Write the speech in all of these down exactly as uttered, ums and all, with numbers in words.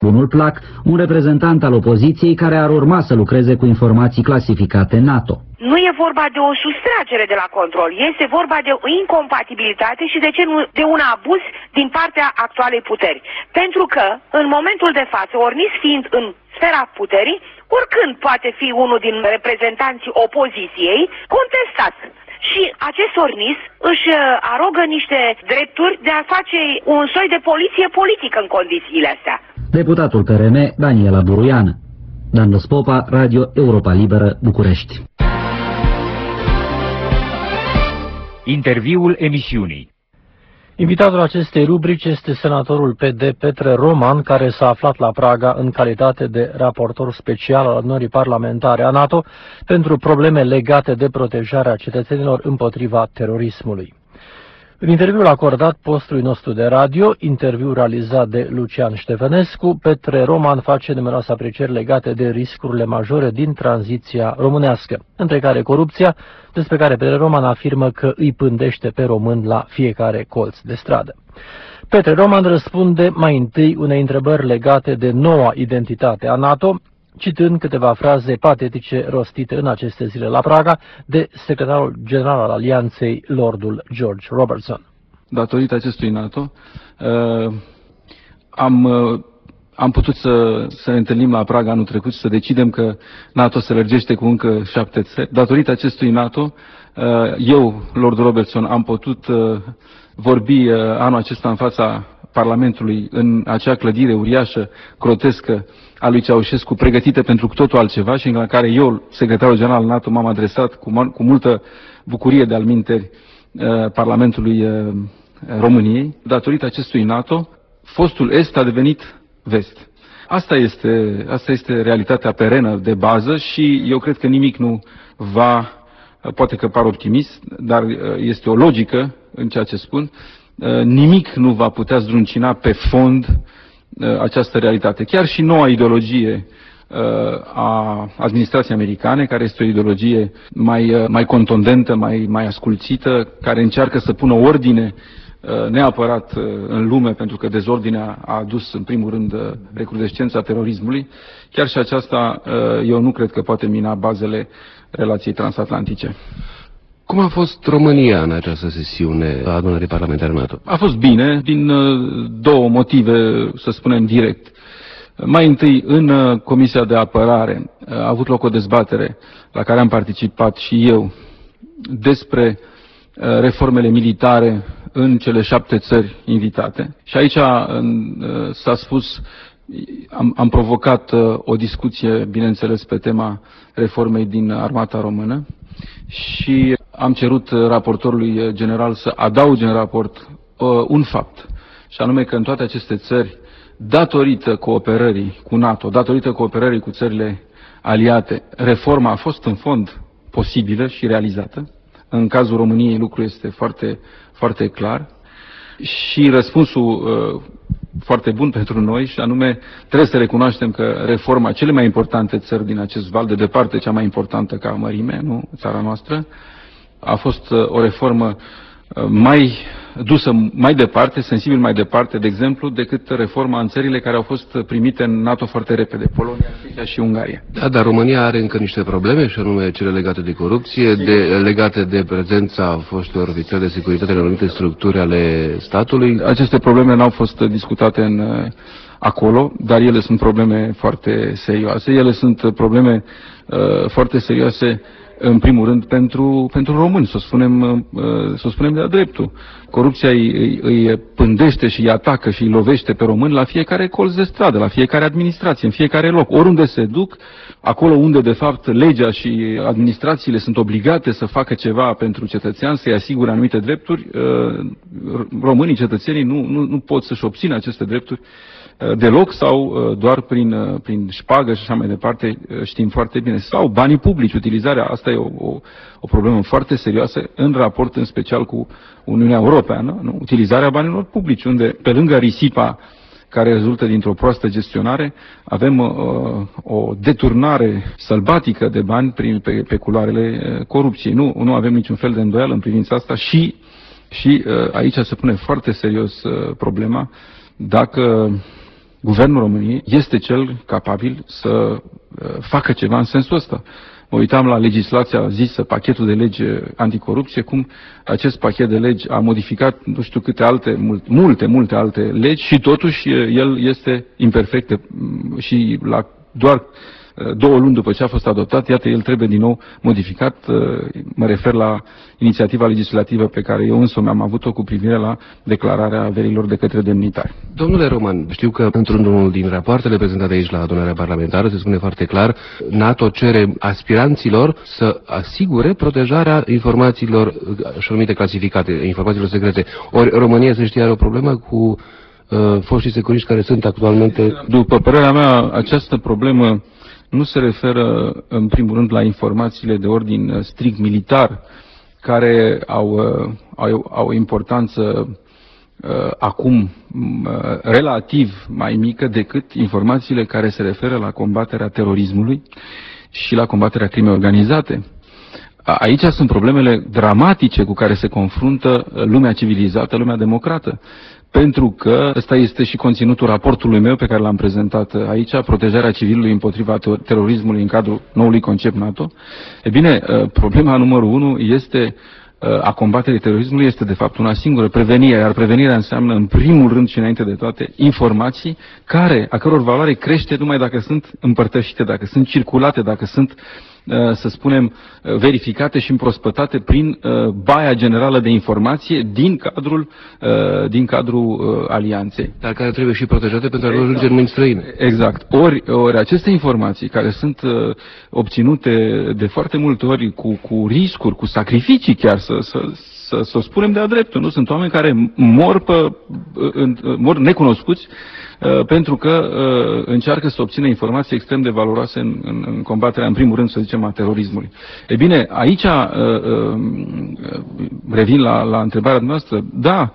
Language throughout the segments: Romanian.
Bunul plac, un reprezentant al opoziției care ar urma să lucreze cu informații clasificate NATO. Nu e vorba de o sustragere de la control, este vorba de o incompatibilitate și de ce nu de un abuz din partea actualei puteri. Pentru că, în momentul de față, Ornis fiind în sfera puterii, oricând poate fi unul din reprezentanții opoziției contestat. Și acest Ornis își arogă niște drepturi de a face un soi de poliție politică în condițiile astea. Deputatul P R M, Daniela Buruiană. Dan Lăspopa, Radio Europa Liberă, București. Interviul emisiunii. Invitatul acestei rubrici este senatorul P D Petre Roman, care s-a aflat la Praga în calitate de raportor special al Adunării Parlamentare a NATO pentru probleme legate de protejarea cetățenilor împotriva terorismului. În interviul acordat postului nostru de radio, interviu realizat de Lucian Ștefănescu, Petre Roman face numeroase aprecieri legate de riscurile majore din tranziția românească, între care corupția, despre care Petre Roman afirmă că îi pândește pe români la fiecare colț de stradă. Petre Roman răspunde mai întâi unei întrebări legate de noua identitate a NATO, citând câteva fraze patetice rostite în aceste zile la Praga de secretarul general al Alianței, Lordul George Robertson. Datorită acestui NATO, uh, am, uh, am putut să, să ne întâlnim la Praga anul trecut și să decidem că NATO se lărgește cu încă șapte țări. Datorită acestui NATO, uh, eu, Lordul Robertson, am putut uh, vorbi uh, anul acesta în fața Parlamentului, în acea clădire uriașă, grotescă, a lui Ceaușescu, pregătită pentru totul altceva și în care eu, secretarul general al NATO, m-am adresat cu, cu multă bucurie de alminteri uh, Parlamentului uh, României. Datorită acestui NATO, fostul Est a devenit Vest. Asta este, asta este realitatea perenă de bază și eu cred că nimic nu va, poate că par optimist, dar este o logică în ceea ce spun, nimic nu va putea zdruncina pe fond această realitate. Chiar și noua ideologie a administrației americane, care este o ideologie mai, mai contundentă, mai, mai asculțită, care încearcă să pună ordine neapărat în lume, pentru că dezordinea a adus în primul rând recrudescența terorismului, chiar și aceasta eu nu cred că poate mina bazele relației transatlantice. Cum a fost România în această sesiune a Adunării Parlamentare NATO? A fost bine, din două motive, să spunem direct. Mai întâi, în Comisia de Apărare a avut loc o dezbatere la care am participat și eu despre reformele militare în cele șapte țări invitate. Și aici s-a spus, am, am provocat o discuție, bineînțeles, pe tema reformei din armata română și am cerut raportorului general să adauge în raport uh, un fapt, și anume că în toate aceste țări, datorită cooperării cu NATO, datorită cooperării cu țările aliate, reforma a fost în fond posibilă și realizată. În cazul României lucrul este foarte, foarte clar și răspunsul uh, foarte bun pentru noi, și anume trebuie să recunoaștem că reforma cele mai importante țări din acest val, de departe cea mai importantă ca mărime, nu, țara noastră, a fost uh, o reformă uh, mai dusă mai departe, sensibil mai departe, de exemplu, decât reforma în țările care au fost primite în NATO foarte repede, Polonia, Czechia și Ungaria. Da, dar România are încă niște probleme, și anume cele legate de corupție, de, legate de prezența foștilor ofițeri de securitate în anumite structuri ale statului. Aceste probleme n-au fost discutate în, acolo, dar ele sunt probleme foarte serioase. Ele sunt probleme uh, foarte serioase, în primul rând, pentru, pentru români, să o spunem, să o spunem de-a dreptul. Corupția îi, îi, îi pândește și îi atacă și îi lovește pe români la fiecare colț de stradă, la fiecare administrație, în fiecare loc. Oriunde se duc, acolo unde, de fapt, legea și administrațiile sunt obligate să facă ceva pentru cetățean, să-i asigure anumite drepturi, românii, cetățenii, nu, nu, nu pot să-și obțină aceste drepturi deloc sau doar prin, prin șpagă și așa mai departe, știm foarte bine. Sau banii publici, utilizarea, asta e o, o, o problemă foarte serioasă în raport în special cu Uniunea Europeană, nu? Utilizarea banilor publici, unde pe lângă risipa care rezultă dintr-o proastă gestionare, avem uh, o deturnare sălbatică de bani prin, pe, pe culoarele uh, corupției. Nu, nu avem niciun fel de îndoială în privința asta și, și uh, aici se pune foarte serios uh, problema dacă Guvernul României este cel capabil să facă ceva în sensul ăsta. Mă uitam la legislația zisă, pachetul de lege anticorupție, cum acest pachet de legi a modificat nu știu câte alte, multe, multe alte legi și totuși el este imperfect și la doar două luni după ce a fost adoptat, iată, el trebuie din nou modificat. Mă refer la inițiativa legislativă pe care eu însumi am avut-o cu privire la declararea averilor de către demnitari. Domnule Roman, știu că într-unul din rapoartele prezentate aici la adunarea parlamentară se spune foarte clar, NATO cere aspiranților să asigure protejarea informațiilor așa numite clasificate, informațiilor secrete. Ori România, să știe, are o problemă cu uh, foștii securiști care sunt actualmente... După părerea mea, această problemă nu se referă, în primul rând, la informațiile de ordin strict militar, care au, au, au o importanță uh, acum uh, relativ mai mică decât informațiile care se referă la combaterea terorismului și la combaterea crimei organizate. Aici sunt problemele dramatice cu care se confruntă lumea civilizată, lumea democrată. Pentru că ăsta este și conținutul raportului meu pe care l-am prezentat aici, protejarea civilului împotriva terorismului în cadrul noului concept NATO. E bine, problema numărul unu este a combaterii terorismului este de fapt una singură, prevenirea, iar prevenirea înseamnă în primul rând și înainte de toate informații care, a căror valoare crește numai dacă sunt împărtășite, dacă sunt circulate, dacă sunt, să spunem, verificate și împrospătate prin baia generală de informație din cadrul, din cadrul alianței. Dar care trebuie și protejate pentru a nu ajunge în mâini străine. Exact. Ori, ori aceste informații care sunt obținute de foarte multe ori cu, cu riscuri, cu sacrificii chiar, să, să, să, să o spunem de-a dreptul, nu? Sunt oameni care mor, pe, mor necunoscuți pentru că încearcă să obțină informații extrem de valoroase în, în, în combaterea, în primul rând, să zicem, a terorismului. E bine, aici revin la, la întrebarea noastră. Da,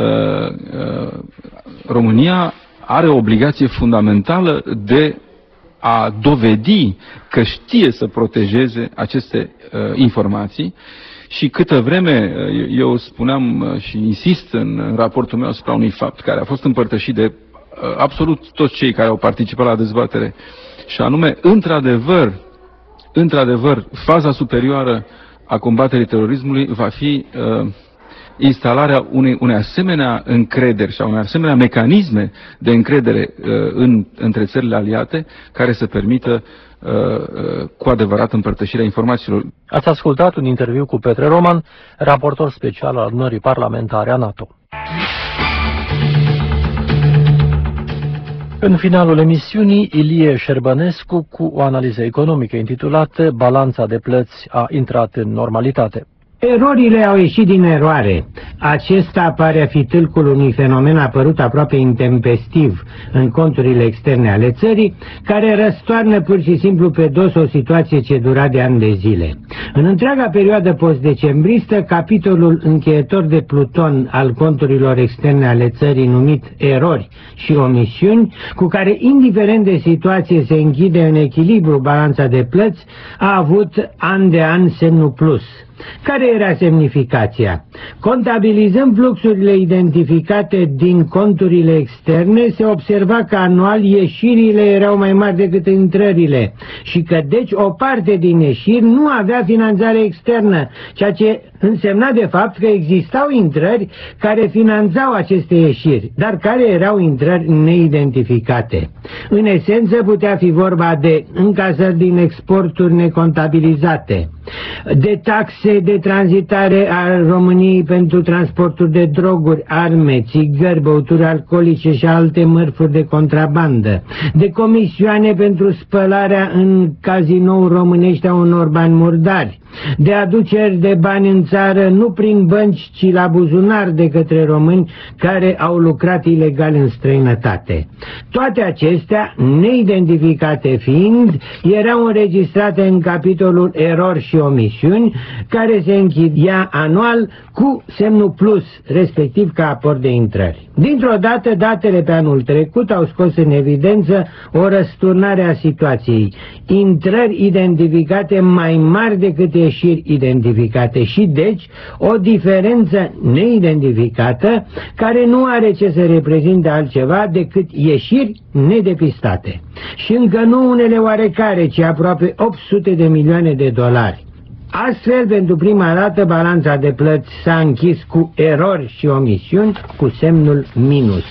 România are o obligație fundamentală de a dovedi că știe să protejeze aceste informații. Și câtă vreme, eu spuneam și insist în raportul meu asupra unui fapt care a fost împărtășit de absolut toți cei care au participat la dezbatere, și anume, într-adevăr, într-adevăr, faza superioară a combaterii terorismului va fi uh, instalarea unei, unei asemenea încrederi și a unei asemenea mecanisme de încredere uh, în, între țările aliate care să permită uh, uh, cu adevărat împărtășirea informațiilor. Ați ascultat un interviu cu Petre Roman, raportor special al adunării parlamentare a NATO. În finalul emisiunii, Ilie Șerbănescu cu o analiză economică intitulată Balanța de plăți a intrat în normalitate. Erorile au ieșit din eroare. Acesta pare a fi tâlcul unui fenomen apărut aproape intempestiv în conturile externe ale țării, care răstoarnă pur și simplu pe dos o situație ce dura de ani de zile. În întreaga perioadă post-decembristă, capitolul încheietor de pluton al conturilor externe ale țării, numit erori și omisiuni, cu care, indiferent de situație, se închide în echilibru balanța de plăți, a avut an de an semnul plus. Care era semnificația? Contabilizând fluxurile identificate din conturile externe, se observa că anual ieșirile erau mai mari decât intrările și că deci o parte din ieșiri nu avea finanțare externă, ceea ce însemna de fapt că existau intrări care finanțau aceste ieșiri, dar care erau intrări neidentificate. În esență putea fi vorba de încasări din exporturi necontabilizate, de taxe de tranzitare a României pentru transportul de droguri, arme, țigări, băuturi alcoolice și alte mărfuri de contrabandă, de comisioane pentru spălarea în cazinouri românești a unor bani murdari, de aduceri de bani în țară nu prin bănci, ci la buzunar de către români care au lucrat ilegal în străinătate. Toate acestea, neidentificate fiind, erau înregistrate în capitolul erori și omisiuni, care se închidea anual cu semnul plus, respectiv ca aport de intrări. Dintr-o dată, datele pe anul trecut au scos în evidență o răsturnare a situației. Intrări identificate mai mari decât ieșiri identificate și deci o diferență neidentificată care nu are ce să reprezinte altceva decât ieșiri nedepistate. Și încă nu unele oarecare, ci aproape opt sute de milioane de dolari. Astfel, pentru prima dată, balanța de plăți s-a închis cu erori și omisiuni cu semnul minus.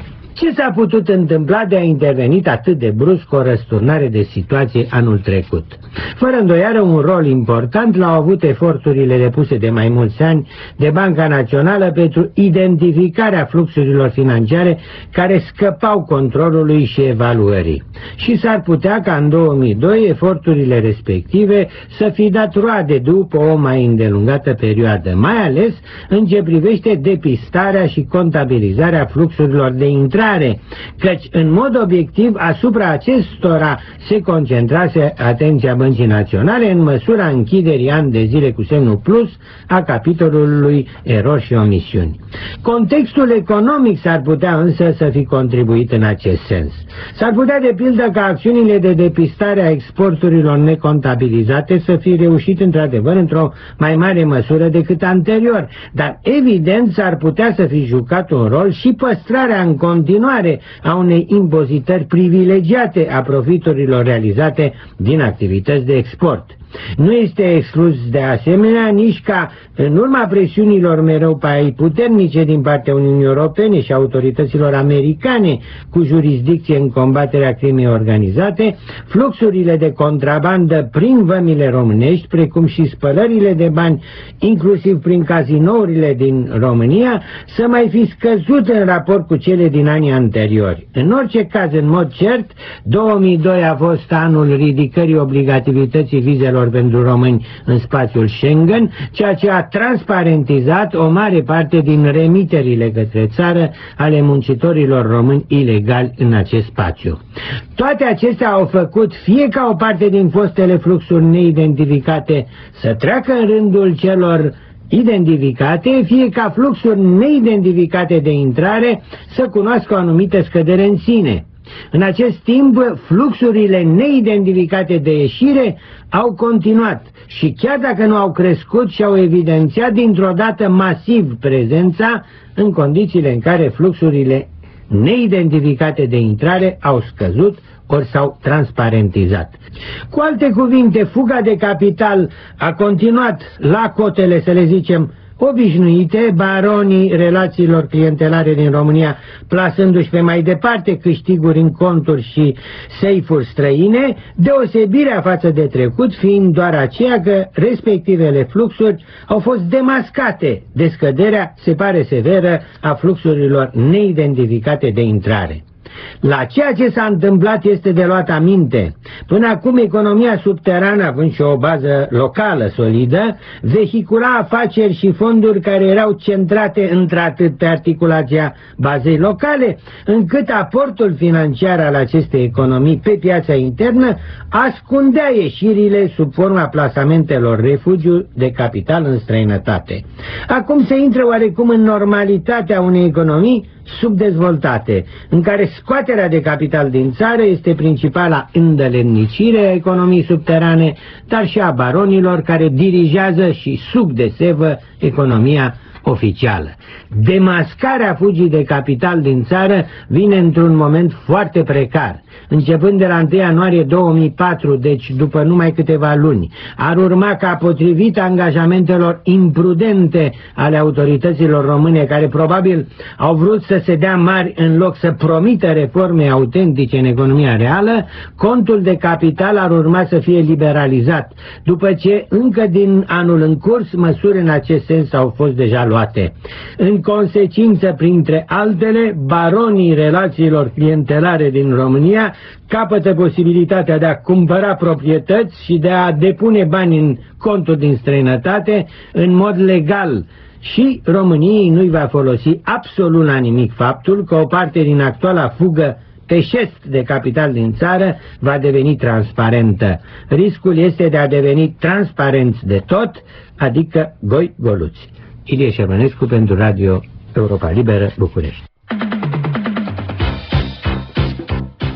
Ce s-a putut întâmpla de a intervenit atât de brusc o răsturnare de situație anul trecut? Fără îndoială, un rol important l-au avut eforturile depuse de mai mulți ani de Banca Națională pentru identificarea fluxurilor financiare care scăpau controlului și evaluării. Și s-ar putea ca în două mii doi eforturile respective să fi dat roade după o mai îndelungată perioadă, mai ales în ce privește depistarea și contabilizarea fluxurilor de intrare, căci în mod obiectiv asupra acestora se concentrase atenția Băncii Naționale în măsura închiderii ani de zile cu semnul plus a capitolului erori și omisiuni. Contextul economic s-ar putea însă să fi contribuit în acest sens. S-ar putea de pildă ca acțiunile de depistare a exporturilor necontabilizate să fi reușit într-adevăr într-o mai mare măsură decât anterior, dar evident s-ar putea să fi jucat un rol și păstrarea în continuare a unei impozitări privilegiate a profiturilor realizate din activități de export. Nu este exclus de asemenea nici ca, în urma presiunilor mereu mai puternice din partea Uniunii Europene și autorităților americane cu jurisdicție în combaterea crimei organizate, fluxurile de contrabandă prin vămile românești, precum și spălările de bani, inclusiv prin cazinourile din România, să mai fi scăzut în raport cu cele din anii anteriori. În orice caz, în mod cert, două mii doi a fost anul ridicării obligativității vizelor pentru români în spațiul Schengen, ceea ce a transparentizat o mare parte din remiterile către țară ale muncitorilor români ilegali în acest spațiu. Toate acestea au făcut fie ca o parte din fostele fluxuri neidentificate să treacă în rândul celor identificate, fie ca fluxuri neidentificate de intrare să cunoască o anumită scădere în sine. În acest timp, fluxurile neidentificate de ieșire au continuat și chiar dacă nu au crescut și-au evidențiat dintr-o dată masiv prezența în condițiile în care fluxurile neidentificate de intrare au scăzut ori s-au transparentizat. Cu alte cuvinte, fuga de capital a continuat la cotele, să le zicem, obișnuite, baronii relațiilor clientelare din România plasându-și pe mai departe câștiguri în conturi și seifuri străine, deosebirea față de trecut fiind doar aceea că respectivele fluxuri au fost demascate de scăderea, se pare severă, a fluxurilor neidentificate de intrare. La ceea ce s-a întâmplat este de luat aminte. Până acum economia subterană, având și o bază locală solidă, vehicula afaceri și fonduri care erau centrate într-atât pe articulația bazei locale, încât aportul financiar al acestei economii pe piața internă ascundea ieșirile sub forma plasamentelor refugiu de capital în străinătate. Acum se intră oarecum în normalitatea unei economii subdezvoltate, în care scoaterea de capital din țară este principala îndeletnicire a economiei subterane, dar și a baronilor care dirigează și subdesevă economia oficială. Demascarea fugii de capital din țară vine într-un moment foarte precar. Începând de la întâi ianuarie două mii patru, deci după numai câteva luni, ar urma ca, potrivit angajamentelor imprudente ale autorităților române, care probabil au vrut să se dea mari în loc să promită reforme autentice în economia reală, contul de capital ar urma să fie liberalizat, după ce încă din anul în curs măsuri în acest sens au fost deja luate. În consecință, printre altele, baronii relațiilor clientelare din România capătă posibilitatea de a cumpăra proprietăți și de a depune bani în conturi din străinătate în mod legal. Și României nu-i va folosi absolut la nimic faptul că o parte din actuala fugă pe șest de capital din țară va deveni transparentă. Riscul este de a deveni transparenți de tot, adică goi goluți. Ilie Șermănescu pentru Radio Europa Liberă, București.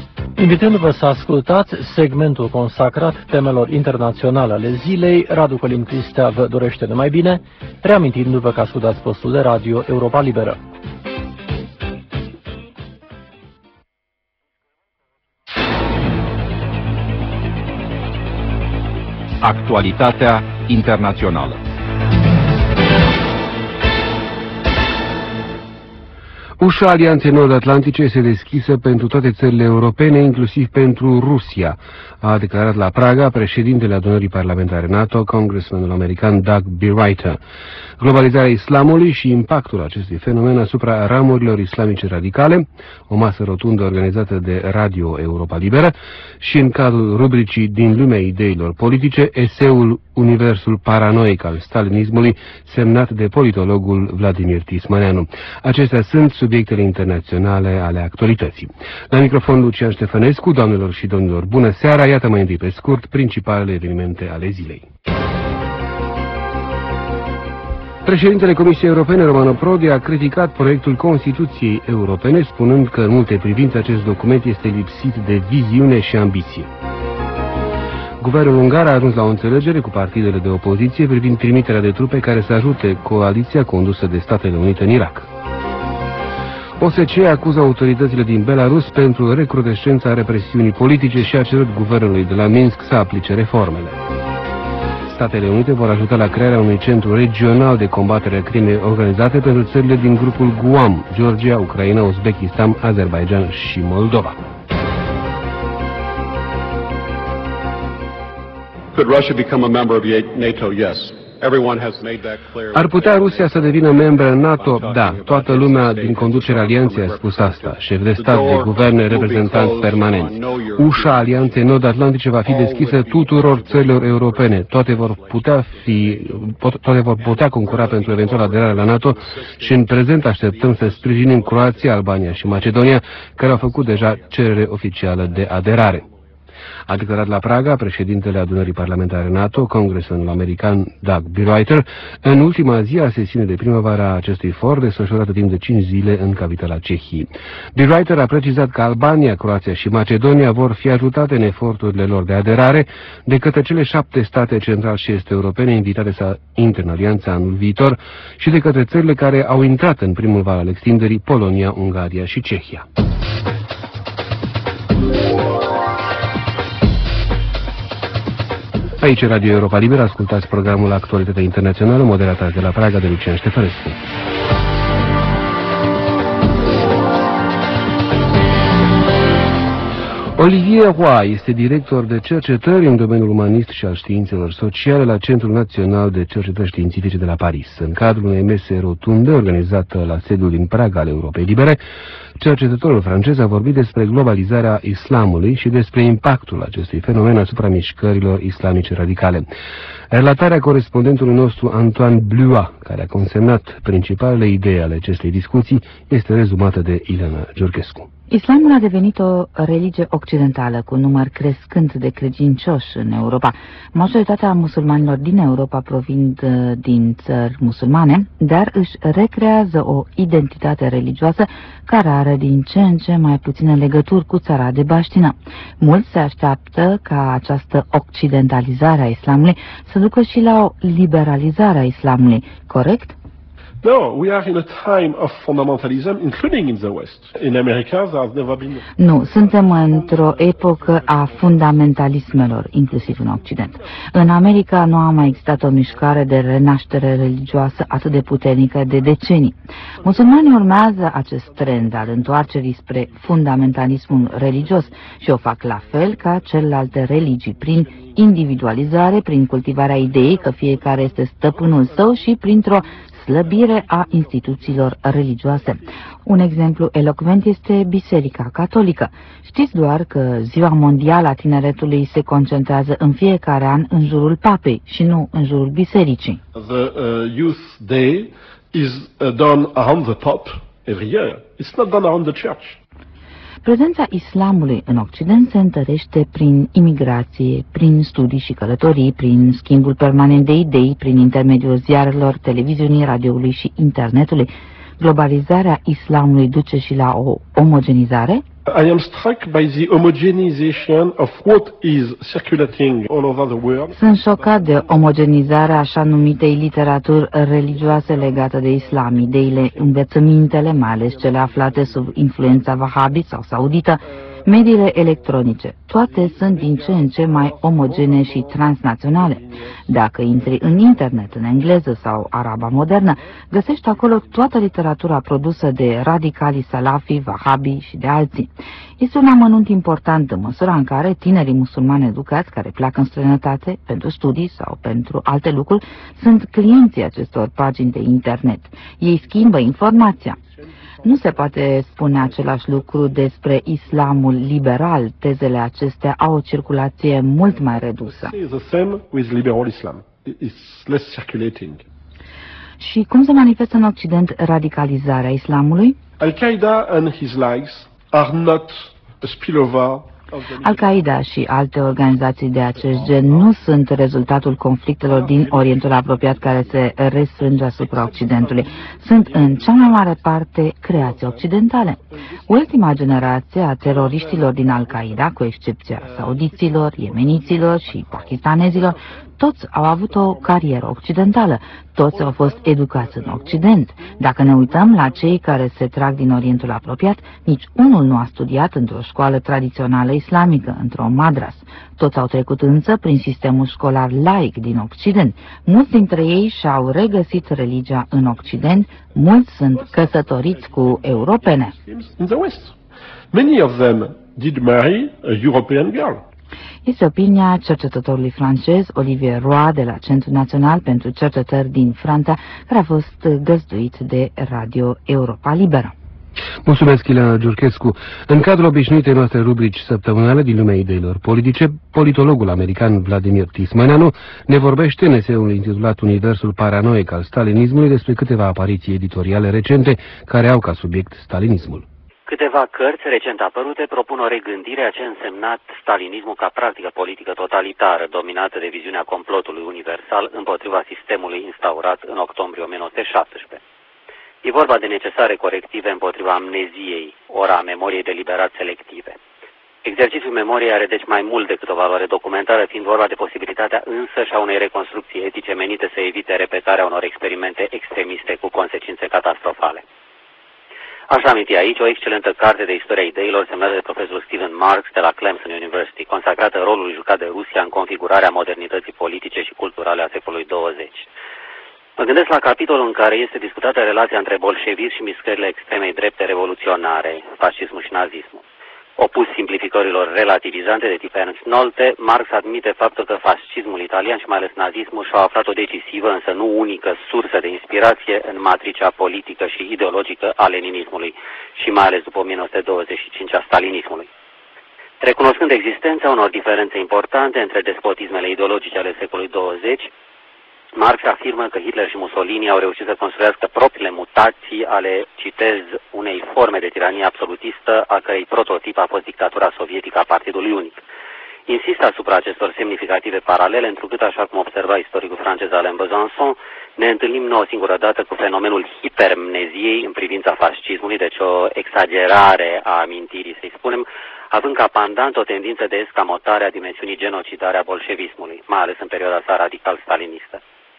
Invitându-vă să ascultați segmentul consacrat temelor internaționale ale zilei, Radu Călim Cristea vă dorește numai bine, reamintindu-vă că ascultați postul de radio Europa Liberă. Actualitatea internațională. Ușa Alianței Nord-Atlantice este deschisă pentru toate țările europene, inclusiv pentru Rusia, a declarat la Praga președintele adunării parlamentare NATO, congressmanul american Doug Berreiter. Globalizarea islamului și impactul acestui fenomen asupra ramurilor islamice radicale, o masă rotundă organizată de Radio Europa Liberă, și în cadrul rubricii Din lumea ideilor politice, eseul Universul paranoic al stalinismului, semnat de politologul Vladimir Tismaneanu. Acestea sunt subiectele internaționale ale actualității. La microfon Lucian Ștefănescu, doamnelor și domnilor, bună seara! Iată mai întâi pe scurt principalele evenimente ale zilei. Președintele Comisiei Europene, Romano Prodi, a criticat proiectul Constituției Europene, spunând că în multe privințe acest document este lipsit de viziune și ambiție. Guvernul ungar a ajuns la o înțelegere cu partidele de opoziție privind trimiterea de trupe care să ajute coaliția condusă de Statele Unite în Irak. O S C E acuză autoritățile din Belarus pentru recrudescența represiunii politice și a cerut guvernului de la Minsk să aplice reformele. Statele Unite vor ajuta la crearea unui centru regional de combatere a crimei organizate pentru țările din grupul Guam, Georgia, Ucraina, Uzbekistan, Azerbaijan și Moldova. Could Russia become a member of NATO? Yes. Everyone has made that clear. Ar putea Rusia să devină membră NATO? Da. Toată lumea din conducerea alianței a spus asta. Șef de stat, de guverne, reprezentanți permanenți. Ușa Alianței Nord-Atlantice va fi deschisă tuturor țărilor europene. Toate vor putea fi, pot, toate vor putea concura pentru eventual aderare la NATO și în prezent așteptăm să sprijinim Croația, Albania și Macedonia, care au făcut deja cerere oficială de aderare. A declarat la Praga președintele adunării parlamentare NATO, congressmanul american Doug Berreiter, în ultima zi a sesiunii de primăvară a acestui for, desfășurată timp de cinci zile în capitala Cehiei. Berreiter a precizat că Albania, Croația și Macedonia vor fi ajutate în eforturile lor de aderare de către cele șapte state central și est europene invitate să intre în alianța anul viitor și de către țările care au intrat în primul val al extinderii, Polonia, Ungaria și Cehia. Aici Radio Europa Liberă, ascultați programul Actualitatea Internațională, moderat de la Praga de Lucian Ștefănescu. Olivier Roy este director de cercetări în domeniul umanist și al științelor sociale la Centrul Național de Cercetări Științifice de la Paris. În cadrul unei mese rotunde organizată la sediul din Praga al Europei Libere, cercetătorul francez a vorbit despre globalizarea islamului și despre impactul acestui fenomen asupra mișcărilor islamice radicale. Relatarea corespondentului nostru Antoine Blua, care a consemnat principalele idei ale acestei discuții, este rezumată de Ilana Giurchescu. Islamul a devenit o religie occidentală cu un număr crescând de credincioși în Europa. Majoritatea musulmanilor din Europa provin din țări musulmane, dar își recrează o identitate religioasă care are din ce în ce mai puține legături cu țara de baștină. Mulți se așteaptă ca această occidentalizare a islamului să ducă și la o liberalizare a islamului, corect? No, we are in a time of fundamentalism, including in the West. In America, there has never been... Nu, suntem într-o epocă a fundamentalismelor, inclusiv în Occident. În America nu a mai existat o mișcare de renaștere religioasă atât de puternică de decenii. Musulmanii urmează acest trend al întoarcerii spre fundamentalismul religios și o fac la fel ca celelalte religii, prin individualizare, prin cultivarea ideii că fiecare este stăpânul său și printr-o slăbire a instituțiilor religioase. Un exemplu elocvent este Biserica Catolică. Știți doar că Ziua Mondială a Tineretului se concentrează în fiecare an în jurul papei și nu în jurul bisericii. The uh, Youth Day is uh, done around the Pope every year. It's not done around the church. Prezența islamului în Occident se întărește prin imigrație, prin studii și călătorii, prin schimbul permanent de idei, prin intermediul ziarelor, televiziunii, radioului și internetului. Globalizarea islamului duce și la o omogenizare? I am struck by the homogenization of what is circulating all over the world. Sunt șocat de omogenizarea așa numitei literaturi religioase legate de islam, ideile, învățămintele, mai ales cele aflate sub influența wahabit sau saudită, mediile electronice, toate sunt din ce în ce mai omogene și transnaționale. Dacă intri în internet, în engleză sau araba modernă, găsești acolo toată literatura produsă de radicalii salafi, wahabi și de alții. Este un amănunt important în măsura în care tinerii musulmani educați care pleacă în străinătate pentru studii sau pentru alte lucruri sunt clienții acestor pagini de internet. Ei schimbă informația. Nu se poate spune același lucru despre islamul liberal. Tezele acestea au o circulație mult mai redusă. Și cum se manifestă în Occident radicalizarea islamului? Al-Qaeda and his likes are not a spillover. Al-Qaeda și alte organizații de acest gen nu sunt rezultatul conflictelor din Orientul apropiat care se restrânge asupra Occidentului. Sunt în cea mai mare parte creații occidentale. Ultima generație a teroriștilor din Al-Qaeda, cu excepția saudiților, iemeniților și pakistanezilor, toți au avut o carieră occidentală, toți au fost educați în Occident. Dacă ne uităm la cei care se trag din Orientul apropiat, nici unul nu a studiat într-o școală tradițională islamică, într-o madras. Toți au trecut însă prin sistemul școlar laic din Occident. Mulți dintre ei și-au regăsit religia în Occident, mulți sunt căsătoriți cu europene. Many of them did marry a European girl. Este opinia cercetătorului francez Olivier Roy de la Centrul Național pentru Cercetări din Franța, care a fost găzduit de Radio Europa Liberă. Mulțumesc, Ileana Giurchescu. În cadrul obișnuitei noastre rubrici săptămânale din lumea ideilor politice, politologul american Vladimir Tismaneanu ne vorbește în eseul intitulat Universul paranoic al stalinismului despre câteva apariții editoriale recente care au ca subiect stalinismul. Câteva cărți recent apărute propun o regândire a ce a însemnat stalinismul ca practică politică totalitară, dominată de viziunea complotului universal împotriva sistemului instaurat în octombrie o mie nouă sute șaptesprezece. E vorba de necesare corective împotriva amneziei, ora a memoriei deliberat selective. Exercițiul memoriei are deci mai mult decât o valoare documentară, fiind vorba de posibilitatea însă și a unei reconstrucții etice menite să evite repetarea unor experimente extremiste cu consecințe catastrofale. Aș aminti aici o excelentă carte de istoria ideilor semnată de profesorul Stephen Marks de la Clemson University, consacrată rolului jucat de Rusia în configurarea modernității politice și culturale a secolului douăzeci. Mă gândesc la capitolul în care este discutată relația între bolșevism și mișcările extremei drepte revoluționare, fascismul și nazismul. Opus simplificărilor relativizante de tip Ernst Nolte, Marx admite faptul că fascismul italian și mai ales nazismul și-au aflat o decisivă, însă nu unică, sursă de inspirație în matricea politică și ideologică a leninismului și mai ales după o mie nouă sute douăzeci și cinci a stalinismului. Recunoscând existența unor diferențe importante între despotismele ideologice ale secolului douăzeci, Marx afirmă că Hitler și Mussolini au reușit să construiască propriile mutații ale, citez, unei forme de tiranie absolutistă, a cărei prototip a fost dictatura sovietică a Partidului Unic. Insistă asupra acestor semnificative paralele, întrucât, așa cum observa istoricul francez Alain Besançon, ne întâlnim nu o singură dată cu fenomenul hipermneziei în privința fascismului, deci o exagerare a amintirii, să-i spunem, având ca pandant o tendință de escamotare a dimensiunii genocidare a bolșevismului, mai ales în perioada sa radical-stalinistă.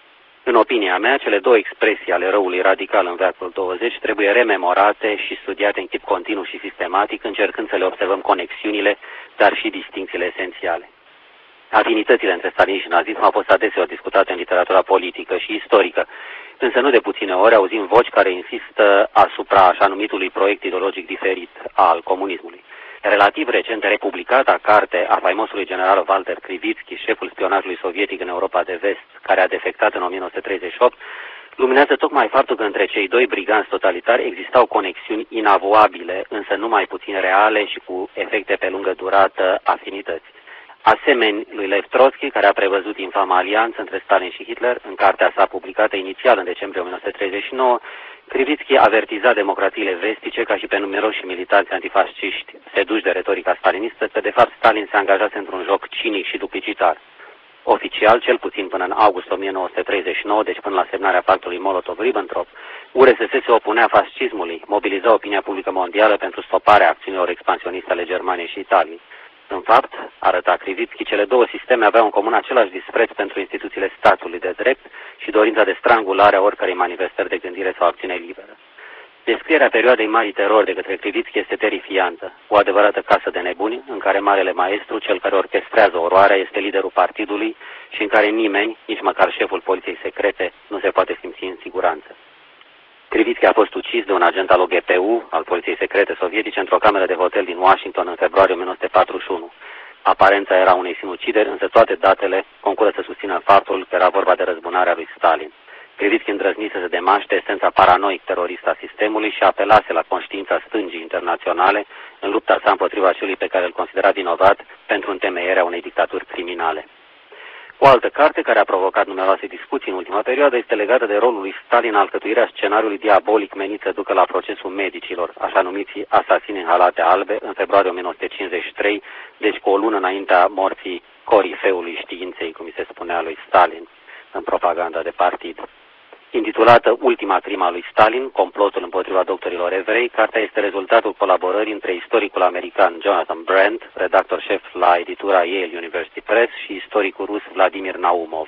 În opinia mea, cele două expresii ale răului radical în veacul douăzeci trebuie rememorate și studiate în chip continuu și sistematic, încercând să le observăm conexiunile, dar și distincțiile esențiale. Afinitățile între stalinism și nazism au fost adeseori discutate în literatura politică și istorică, însă nu de puține ori auzim voci care insistă asupra așa numitului proiect ideologic diferit al comunismului. Relativ recent republicata carte a faimosului general Walter Krivitsky, șeful spionajului sovietic în Europa de Vest, care a defectat în o mie nouă sute treizeci și opt, luminează tocmai faptul că între cei doi briganți totalitari existau conexiuni inavoabile, însă nu mai puțin reale și cu efecte pe lungă durată afinități. Asemeni lui Lev Trotsky, care a prevăzut infama alianță între Stalin și Hitler, în cartea sa publicată inițial în decembrie o mie nouă sute treizeci și nouă, Krivitsky avertiza democrațiile vestice, ca și pe numeroși militanți antifasciști seduși de retorica stalinistă, că de fapt Stalin se angajase într-un joc cinic și duplicitar. Oficial, cel puțin până în august o mie nouă sute treizeci și nouă, deci până la semnarea pactului Molotov-Ribbentrop, U R S S se opunea fascismului, mobiliza opinia publică mondială pentru stoparea acțiunilor expansioniste ale Germaniei și Italiei. În fapt, arăta Krivitsky, cele două sisteme aveau în comun același dispreț pentru instituțiile statului de drept și dorința de strangulare a oricărei manifestări de gândire sau acțiune liberă. Descrierea perioadei Marii Terori de către Krivitsky este terifiantă, o adevărată casă de nebuni, în care marele maestru, cel care orchestrează oroarea, este liderul partidului și în care nimeni, nici măcar șeful poliției secrete, nu se poate simți în siguranță. Krivitsky a fost ucis de un agent al O G P U, al poliției secrete sovietice, într-o cameră de hotel din Washington în februarie o mie nouă sute patruzeci și unu. Aparența era unei sinucideri, însă toate datele concură să susțină faptul că era vorba de răzbunarea lui Stalin. Krivitsky îndrăznise să demaște esența paranoic-teroristă a sistemului și apelase la conștiința stângii internaționale în lupta sa împotriva celui pe care îl considera vinovat pentru întemeierea unei dictaturi criminale. O altă carte care a provocat numeroase discuții în ultima perioadă este legată de rolul lui Stalin în alcătuirea scenariului diabolic menit să ducă la procesul medicilor, așa numiții asasini în halate albe, în februarie o mie nouă sute cincizeci și trei, deci cu o lună înaintea morții corifeului științei, cum se spunea lui Stalin în propaganda de partid. Intitulată Ultima crimă a lui Stalin, complotul împotriva doctorilor evrei, cartea este rezultatul colaborării între istoricul american Jonathan Brent, redactor șef la editura Yale University Press, și istoricul rus Vladimir Naumov.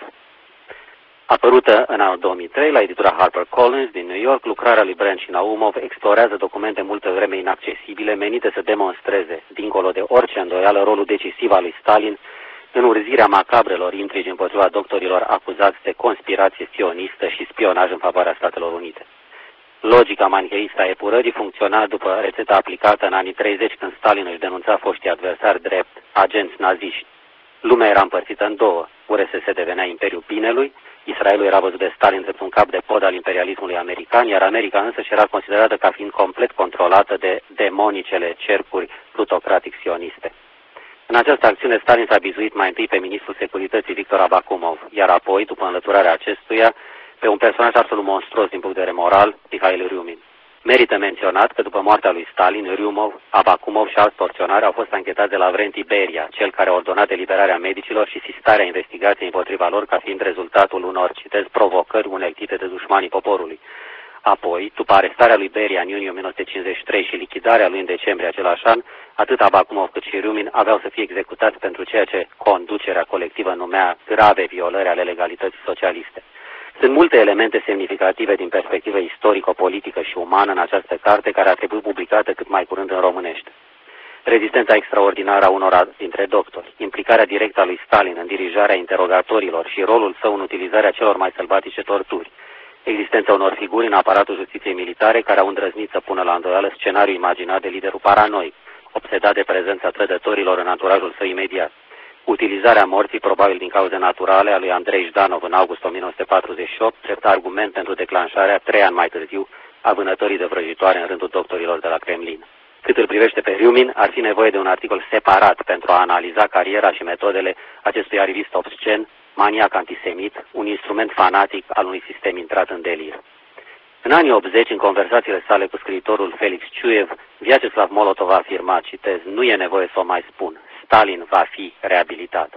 Apărută în anul două mii trei la editura HarperCollins din New York, lucrarea lui Brent și Naumov explorează documente multă vreme inaccesibile, menite să demonstreze, dincolo de orice îndoială, rolul decisiv al lui Stalin în urzirea macabrelor intrigi împotriva doctorilor acuzați de conspirație sionistă și spionaj în favoarea Statelor Unite. Logica manicheistă a epurării funcționa după rețeta aplicată în anii treizeci, când Stalin își denunța foștii adversari drept agenți naziști. Lumea era împărțită în două. U R S S devenea imperiul binelui, Israelul era văzut de Stalin drept un cap de pod al imperialismului american, iar America însăși era considerată ca fiind complet controlată de demonicele cercuri plutocratic-sioniste. În această acțiune, Stalin s-a bizuit mai întâi pe ministrul securității Victor Abakumov, iar apoi, după înlăturarea acestuia, pe un personaj absolut monstruos din punct de vedere moral, Mikhail Ryumin. Merită menționat că după moartea lui Stalin, Ryumov, Abakumov și alți torționari au fost anchetați de Lavrenti Beria, cel care a ordonat eliberarea medicilor și sistarea investigației împotriva lor ca fiind rezultatul unor, citez, provocări uneltite de dușmanii poporului. Apoi, după arestarea lui Beria în iunie o mie nouă sute cincizeci și trei și lichidarea lui în decembrie același an, atât Abakumov cât și Ryumin aveau să fie executați pentru ceea ce conducerea colectivă numea grave violări ale legalității socialiste. Sunt multe elemente semnificative din perspectivă istorico-politică și umană în această carte, care ar trebui publicată cât mai curând în românește. Rezistența extraordinară a unora dintre doctori, implicarea directă a lui Stalin în dirijarea interogatorilor și rolul său în utilizarea celor mai sălbatice torturi, existența unor figuri în aparatul justiției militare care au îndrăznit să pună la îndoială scenariul imaginat de liderul paranoic, obsedat de prezența trădătorilor în anturajul său imediat, utilizarea morții, probabil din cauze naturale, a lui Andrei Jdanov în august o mie nouă sute patruzeci și opt, drept argument pentru declanșarea, trei ani mai târziu, a vânătorii de vrăjitoare în rândul doctorilor de la Kremlin. Cât îl privește pe Ryumin, ar fi nevoie de un articol separat pentru a analiza cariera și metodele acestui arivist obscen, maniac antisemit, un instrument fanatic al unui sistem intrat în delir. În anii optzeci, în conversațiile sale cu scriitorul Felix Ciuev, Vyacheslav Molotov a afirmat, citez, nu e nevoie să o mai spun, Stalin va fi reabilitat.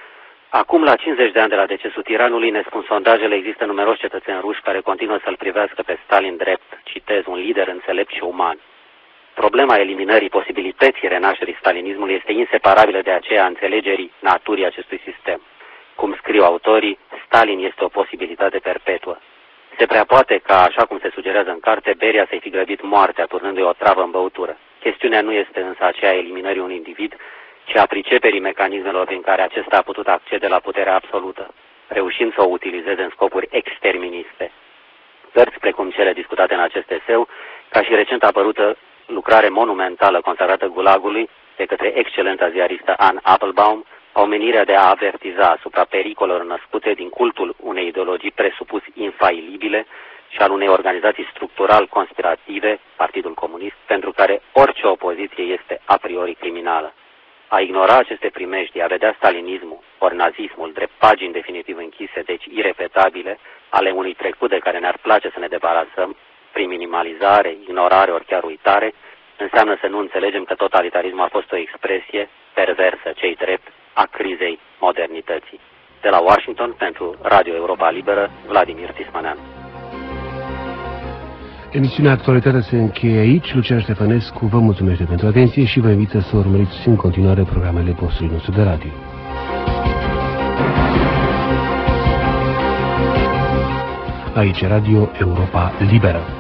Acum, la cincizeci de ani de la decesul tiranului, ne spun sondajele, există numeroși cetățeni ruși care continuă să-l privească pe Stalin drept, citez, un lider înțelept și uman. Problema eliminării posibilității renașterii stalinismului este inseparabilă de aceea a înțelegerii naturii acestui sistem. Cum scriu autorii, Stalin este o posibilitate perpetuă. Se prea poate ca, așa cum se sugerează în carte, Beria să-i fi grăbit moartea, turnându-i o travă în băutură. Chestiunea nu este însă aceea a eliminării unui individ, ci a priceperii mecanismelor prin care acesta a putut accede la puterea absolută, reușind să o utilizeze în scopuri exterministe. Cărți precum cele discutate în acest eseu, ca și recent apărută lucrare monumentală consacrată Gulagului de către excelenta ziaristă Anne Applebaum, au menirea de a avertiza asupra pericolelor născute din cultul unei ideologii presupus infailibile și al unei organizații structural conspirative, Partidul Comunist, pentru care orice opoziție este a priori criminală. A ignora aceste primejdii, a vedea stalinismul ori nazismul drept pagini definitiv închise, deci irepetabile, ale unui trecut de care ne-ar place să ne debarasăm, prin minimalizare, ignorare ori chiar uitare, înseamnă să nu înțelegem că totalitarismul a fost o expresie perversă, ce-i drept, a crizei modernității. De la Washington, pentru Radio Europa Liberă, Vladimir Tismanean. Emisiunea Actualitatea se încheie aici. Lucian Ștefănescu vă mulțumește pentru atenție și vă invită să urmăriți în continuare programele postului nostru de radio. Aici Radio Europa Liberă.